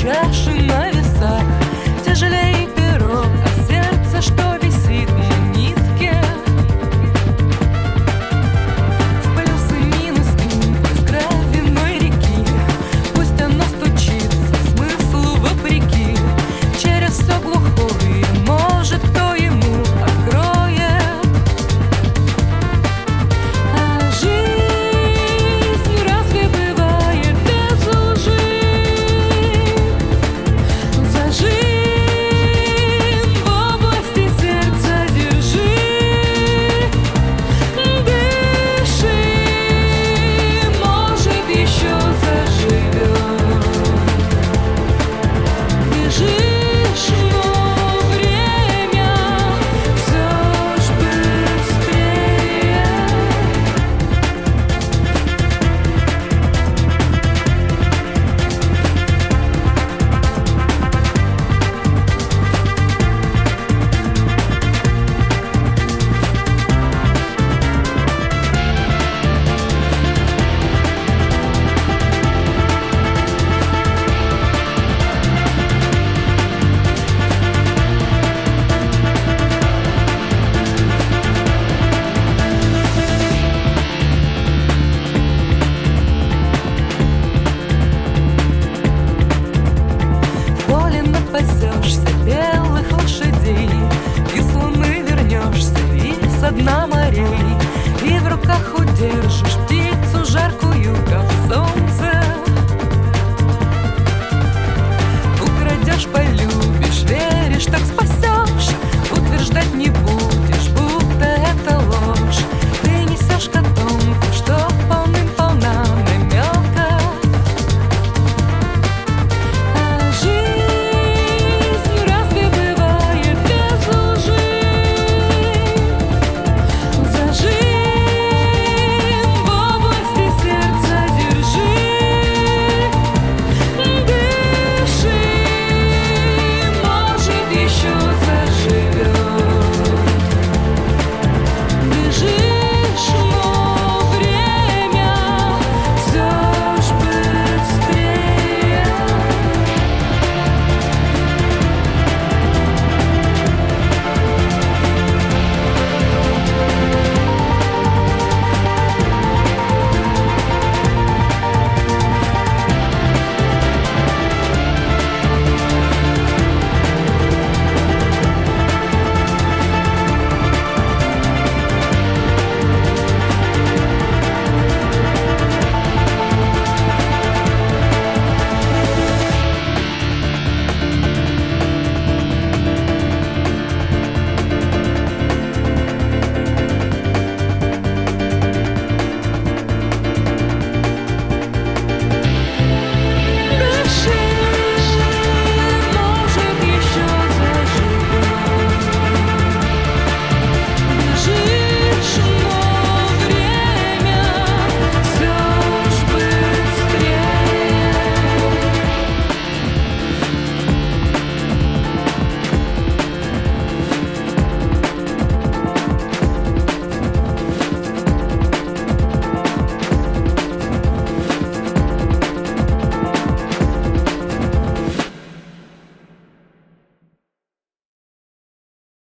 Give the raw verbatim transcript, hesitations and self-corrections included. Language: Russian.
чаши на весах, тяжелее перо, а сердце, что висит на нитке. В плюс и минус из кровяной реки, пусть оно стучится смыслу вопреки. Через все глухое, может, кто ему откроет. А жизнь разве бывает без лжи? Зажим в области сердца, держи, дыши, может, еще заживет. Бежишь, но время все ж быстрее. Напасешься белых лошадей, и с луны вернешься, и со дна морей, и в руках удержишь птицу жаркую, как сон.